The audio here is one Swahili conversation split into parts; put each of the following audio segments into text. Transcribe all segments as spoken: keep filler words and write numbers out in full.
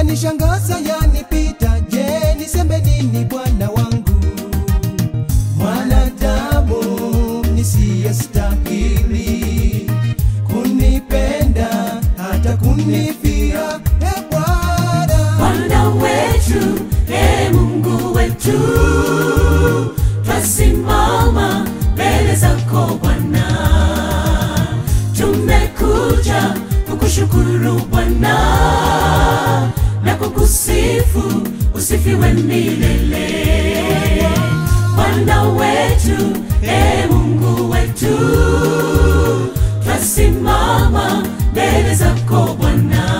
Yanishangaza yanipita, je niseme nini Bwana wangu? Mwanadamu nisiyestahili kunipenda hata kunifia. E Bwana, Bwana wetu, e Mungu wetu, twasimama mbele zako Bwana. Tumekuja kukushukuru Bwana na kukusifu, usifiwe milele. Bwana wetu, e Mungu wetu, twasimama mbele zako Bwana.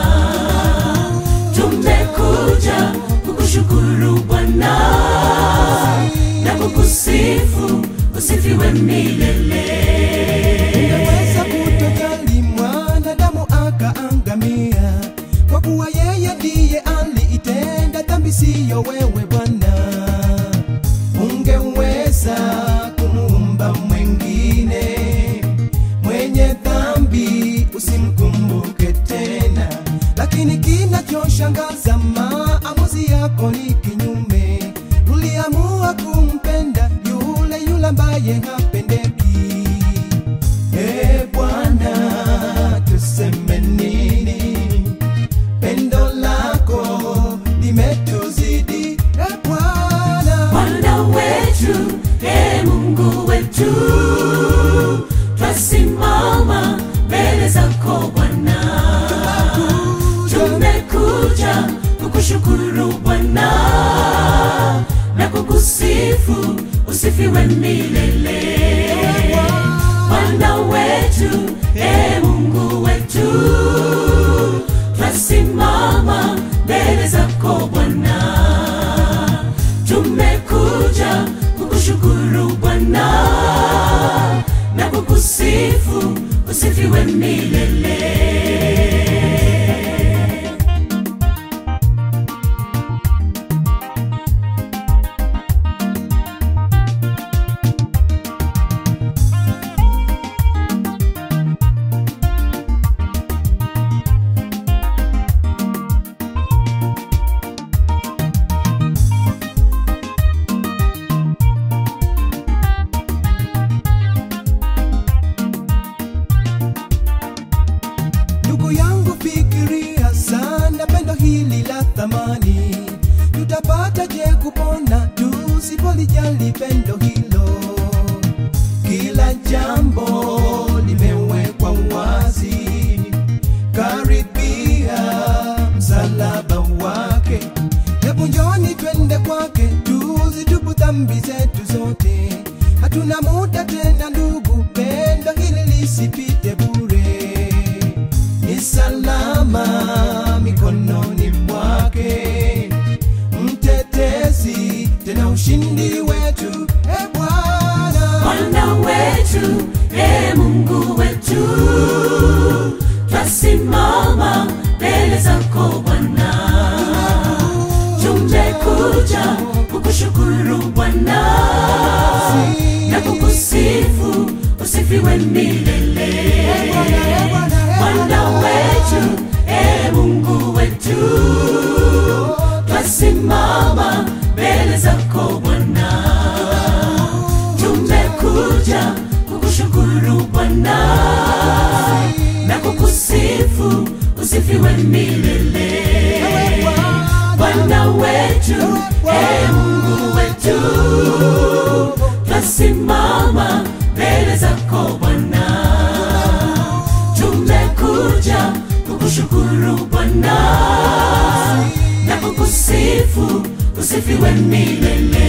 Tumekuja kukushukuru Bwana na kukusifu, usifiwe milele. unaweza kutojali mwanadamu akaangamia, kwa kuwa yeye ndiye aliitenda dhambi, siyo wewe Bwana. Ungeweza kumuumba mwengine mwenye dhambi usimkumbuke tena, lakini kinachoshangaza maamuzi yako ni kinyume. Uliamua kumpenda yule yule ambaye hapendeki. E Bwana, tuseme nini? Pendo lako limetuzidi. E Bwana, Bwana wetu, e Mungu wetu, twasimama mbele zako Bwana. Tumekuja kukushukuru Bwana na kukusifu, usifiwe milele. Bwana wetu, e Mungu wetu, twasimama mbele zako Bwana. Tumekuja kukushukuru Bwana na kukusifu, usifiwe milele. ndugu yangu, fikiria sana pendo hili la thamani. Tutapata je kupona tusipolijali pendo hilo? Kila jambo limewekwa wazi, karibia msalaba wake. Hebu njoni twende kwake, tuzitubu dhambi zetu zote. Hatuna muda tena ndugu, pendo hili lisipite bure. Ni salama mikononi mwake, mtetezi tena ushindi wetu. E Bwana, Bwana wetu, e Mungu wetu, twasimama mbele zako Bwana. Tumekuja kukushukuru Bwana na kukusifu, usifiwe milele. Bwana wetu, e Mungu wetu, twasimama mbele zako Bwana. Tumekuja kukushukuru Bwana na kukusifu, usifiwe milele. Bwana wetu, e Mungu wetu, twasimama mbele zako Bwana. Tumekuja kukushukuru Bwana na kukusifu, usifiwe milele.